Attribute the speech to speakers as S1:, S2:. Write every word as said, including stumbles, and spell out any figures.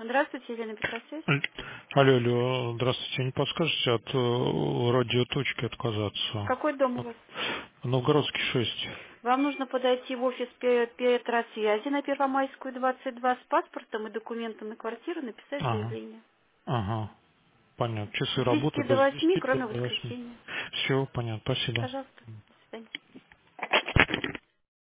S1: Здравствуйте, Елена Петросвязь.
S2: Алло, алло, здравствуйте. Не подскажете от э, радиоточки отказаться?
S1: Какой дом у вас?
S2: Новгородский шесть.
S1: Вам нужно подойти в офис Пе- Петросвязи на Первомайскую, двадцать два с паспортом и документом на квартиру, написать
S2: Ага,
S1: заявление.
S2: ага, понятно.
S1: С
S2: Часы работы
S1: десяти
S2: да,
S1: до
S2: с
S1: восьми,
S2: десяти
S1: кроме
S2: до восьми.
S1: воскресенья.
S2: Все, понятно, спасибо.
S1: Пожалуйста, до свидания.